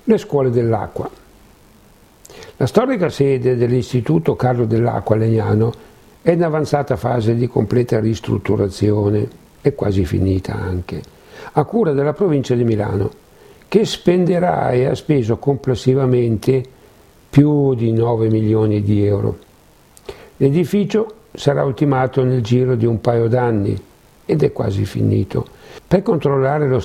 Le scuole dell'acqua. La storica sede dell'Istituto Carlo Dell'Acqua a Legnano è in avanzata fase di completa ristrutturazione, è quasi finita anche, a cura della provincia di Milano, che spenderà e ha speso complessivamente più di 9 milioni di euro. L'edificio sarà ultimato nel giro di un paio d'anni ed è quasi finito. Per controllare lo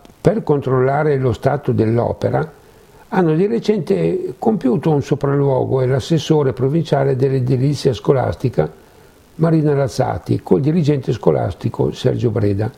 stato dell'opera hanno di recente compiuto un sopralluogo e l'assessore provinciale dell'edilizia scolastica Marina Lazzati col dirigente scolastico Sergio Breda.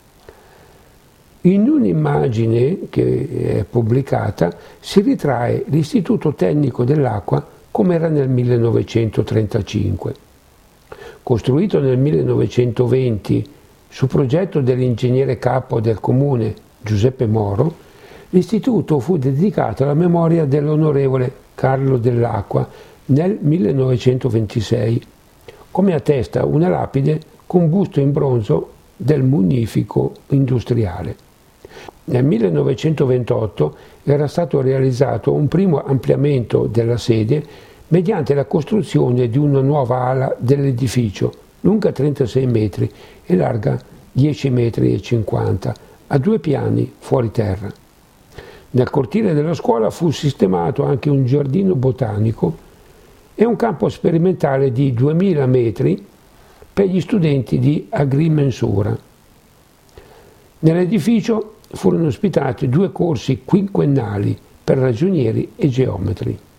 In un'immagine che è pubblicata si ritrae l'Istituto Tecnico dell'Acqua come era nel 1935. Costruito nel 1920 su progetto dell'ingegnere capo del comune Giuseppe Moro, l'istituto fu dedicato alla memoria dell'onorevole Carlo Dell'Acqua nel 1926, come attesta una lapide con busto in bronzo del munifico industriale. Nel 1928 era stato realizzato un primo ampliamento della sede mediante la costruzione di una nuova ala dell'edificio, lunga 36 metri e larga 10,50 metri, a 2 piani fuori terra. Nel cortile della scuola fu sistemato anche un giardino botanico e un campo sperimentale di 2000 metri per gli studenti di agrimensura. Nell'edificio furono ospitati 2 corsi quinquennali per ragionieri e geometri.